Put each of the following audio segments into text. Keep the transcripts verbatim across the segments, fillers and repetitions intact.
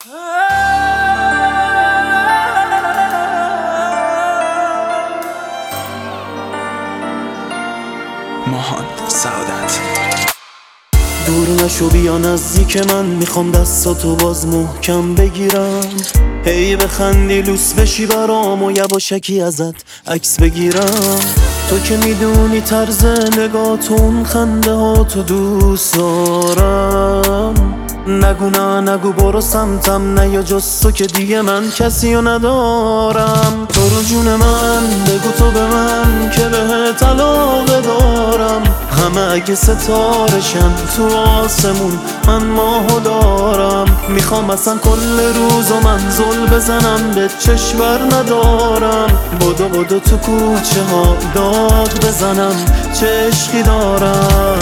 ماهان سعادت. دور نشو بیا نزدیک من، میخوام دستاتو باز محکم بگیرم. هی بخندی لوس بشی برام و یواشکی ازت عکس بگیرم. تو که میدونی طرز نگاتون خنده ها تو دوست دارم. نگو نه نگو برو سمتم، نه یا جز تو که دیگه من کسی رو ندارم. تو رو جون من بگو تو به من که بهت علاقه دارم. همه اگه ستارشن تو آسمون من ماهو دارم. میخوام اصلا کل روز و منزل بزنم به چشم ندارم. بدو بدو تو کوچه ها داد بزنم چه عشقی دارم.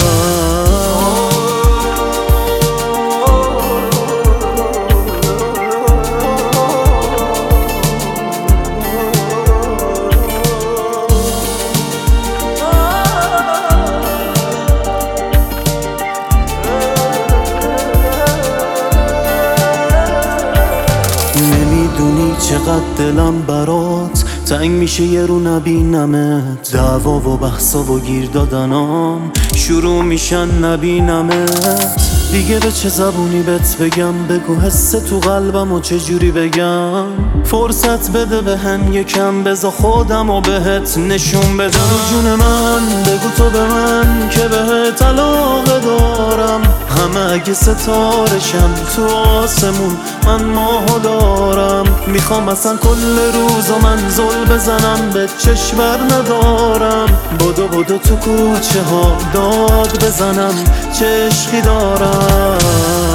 نمیدونی چقدر دلم برات تنگ میشه یه رو نبینمت. دعوا و بحثا و گیر دادنام شروع میشن نبینمت. دیگه به چه زبونی بهت بگم، بگو حس تو قلبم و چجوری بگم. فرصت بده بهم یکم، بذار خودم و بهت نشون بدم. جون من بگو تو به من که بهت علاقه دارم. همه اگه ستارشم تو آسمون من ماهو دارم. میخوام اصلا کل روز و منزل بزنم به چشم ندارم. بدو بدو تو کوچه ها داد بزنم چه عشقی دارم.